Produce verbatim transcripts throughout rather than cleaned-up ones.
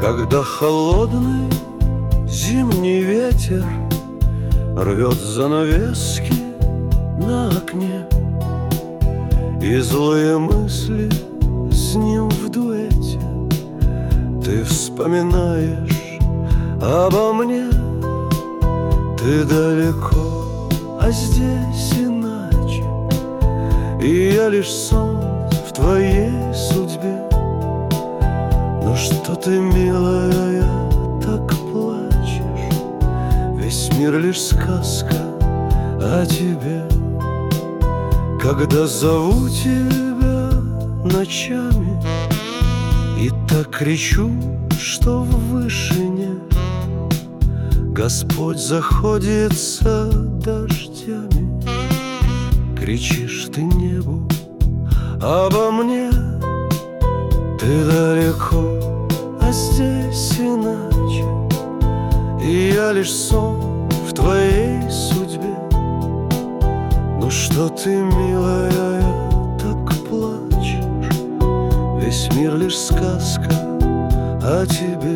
Когда холодный зимний ветер рвет занавески на окне, и злые мысли с ним в дуэте, ты вспоминаешь обо мне. Ты далеко, а здесь иначе, и я лишь сон в твоей судьбе. Ну что ты, милая, так плачешь? Весь мир лишь сказка о тебе. Когда зову тебя ночами и так кричу, что в вышине Господь заходится дождями, кричишь ты небу обо мне. Ты далеко, а здесь иначе, и я лишь сон в твоей судьбе. Ну что ты, милая, так плачешь? Весь мир лишь сказка о тебе.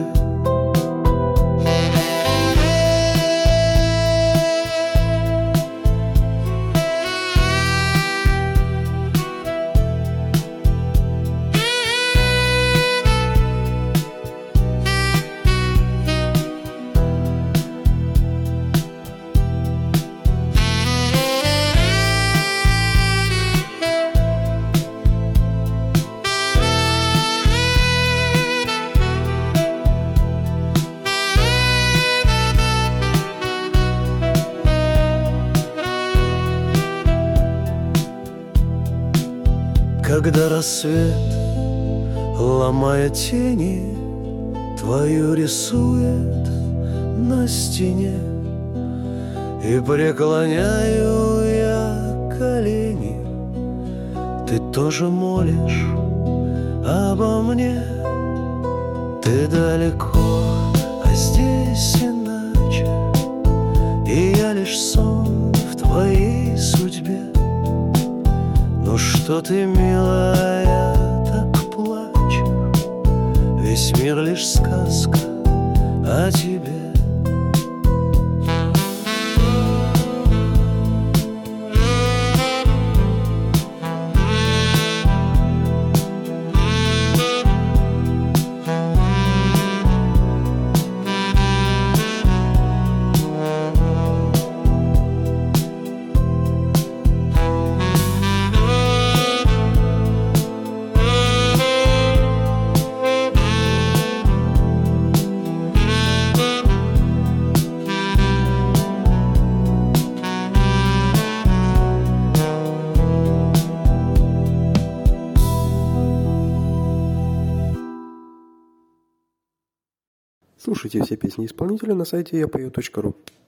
Когда рассвет, ломая тени, твою рисует на стене, и преклоняю я колени, ты тоже молишь обо мне. Ты далеко, а здесь иначе, и я лишь сон в твоей судьбе. Ну что ты, милая, так плачешь? Весь мир лишь сказка о тебе. Слушайте все песни исполнителя на сайте я пою точка ру.